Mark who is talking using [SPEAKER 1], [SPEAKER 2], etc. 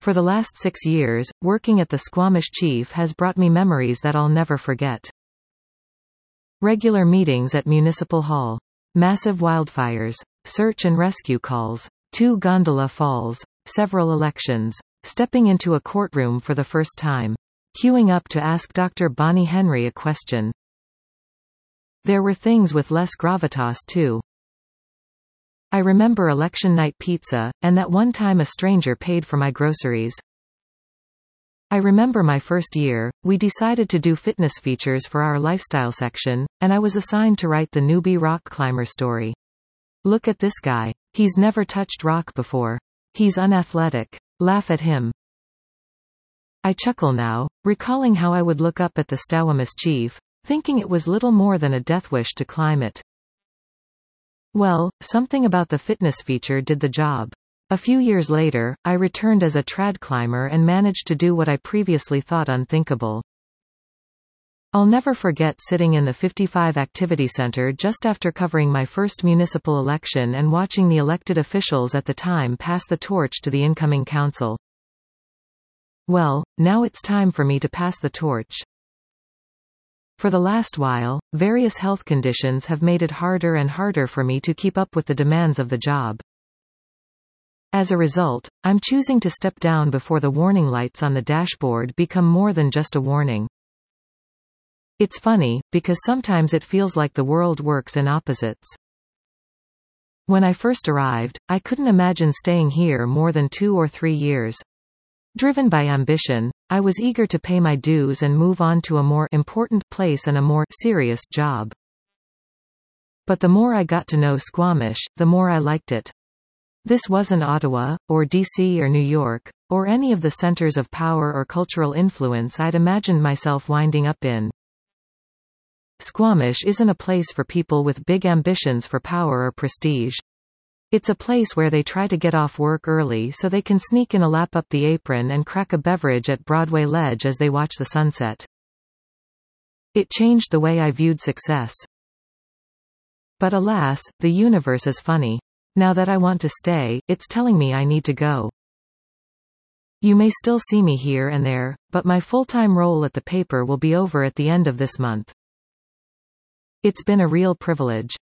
[SPEAKER 1] For the last 6 years, working at the Squamish Chief has brought me memories that I'll never forget. Regular meetings at Municipal Hall. Massive wildfires. Search and rescue calls. 2 gondola falls. Several elections. Stepping into a courtroom for the first time. Queuing up to ask Dr. Bonnie Henry a question. There were things with less gravitas too. I remember election night pizza, and that one time a stranger paid for my groceries. I remember my first year, we decided to do fitness features for our lifestyle section, and I was assigned to write the newbie rock climber story. Look at this guy. He's never touched rock before. He's unathletic. Laugh at him. I chuckle now, recalling how I would look up at the Squamish Chief, thinking it was little more than a death wish to climb it. Well, something about the fitness feature did the job. A few years later, I returned as a trad climber and managed to do what I previously thought unthinkable. I'll never forget sitting in the 55 Activity Center just after covering my first municipal election and watching the elected officials at the time pass the torch to the incoming council. Well, now it's time for me to pass the torch. For the last while, various health conditions have made it harder and harder for me to keep up with the demands of the job. As a result, I'm choosing to step down before the warning lights on the dashboard become more than just a warning. It's funny, because sometimes it feels like the world works in opposites. When I first arrived, I couldn't imagine staying here more than 2 or 3 years. Driven by ambition, I was eager to pay my dues and move on to a more important place and a more serious job. But the more I got to know Squamish, the more I liked it. This wasn't Ottawa, or DC or New York, or any of the centers of power or cultural influence I'd imagined myself winding up in. Squamish isn't a place for people with big ambitions for power or prestige. It's a place where they try to get off work early so they can sneak in a lap up the apron and crack a beverage at Broadway Ledge as they watch the sunset. It changed the way I viewed success. But alas, the universe is funny. Now that I want to stay, it's telling me I need to go. You may still see me here and there, but my full-time role at the paper will be over at the end of this month. It's been a real privilege.